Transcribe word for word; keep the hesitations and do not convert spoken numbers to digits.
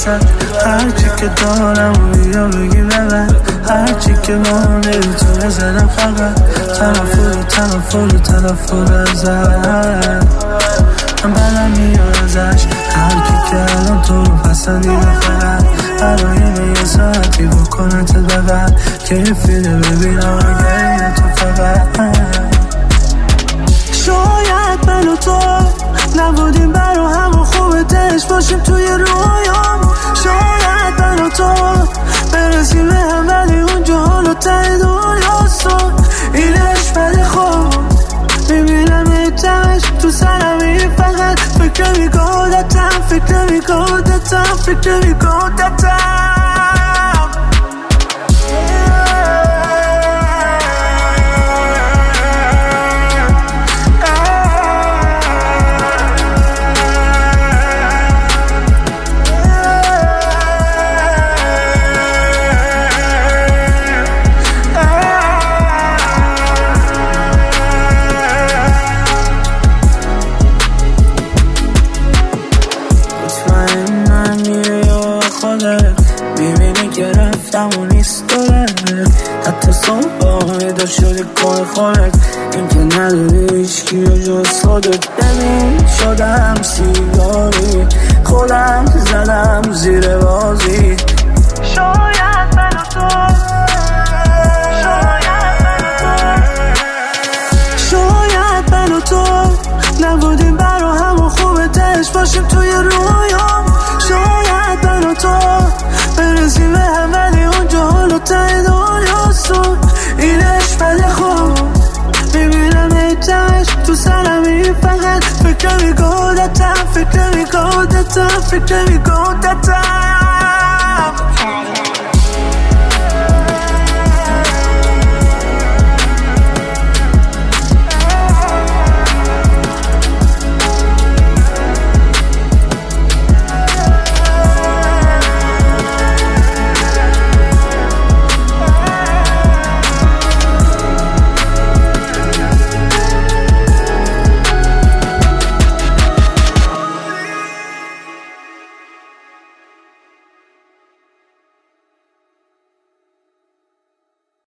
وسط، هرچی که دارم و بیا بگی ببر، هرچی که مانده تو بزنم فقط تنفر و تنفر و تنفر ازت. من بدم میاد ازش، هرکی که الان تو رو پسندیده فقط برای من یه ساعتی بکنتت ببر که یه فیلم ببینم اگر تو فقط. شاید من و تو نبودیم برا همون خوبه دلش باشیم توی رویام، شاید من و تو برسیم به هم ولی اونجا حالا ته دنیاست. این عشق ولی خوب میبینم ایتمش تو سرم، این فقط فکر میگودتم فکر میگودتم فکر میگودتم. میبینی که رفتم و نیست دارد، حتی صبح دار شده کار خانت، این که نداری هیچکی و جز خودت. ببین شدم سیگاری، خودم زدم زیر بازی. شاید من و تو شاید من و تو شاید من و تو نبودیم برا همون خوبه دلش باشیم توی رویام، شاید من و تو برسیم به هم ولی اونجا حالا ته دنیاست. این عشق ولی خوب میبینم ایتمش تو سرم، این فقط فکر میگودتم فکر میگودتم فکر میگودتم.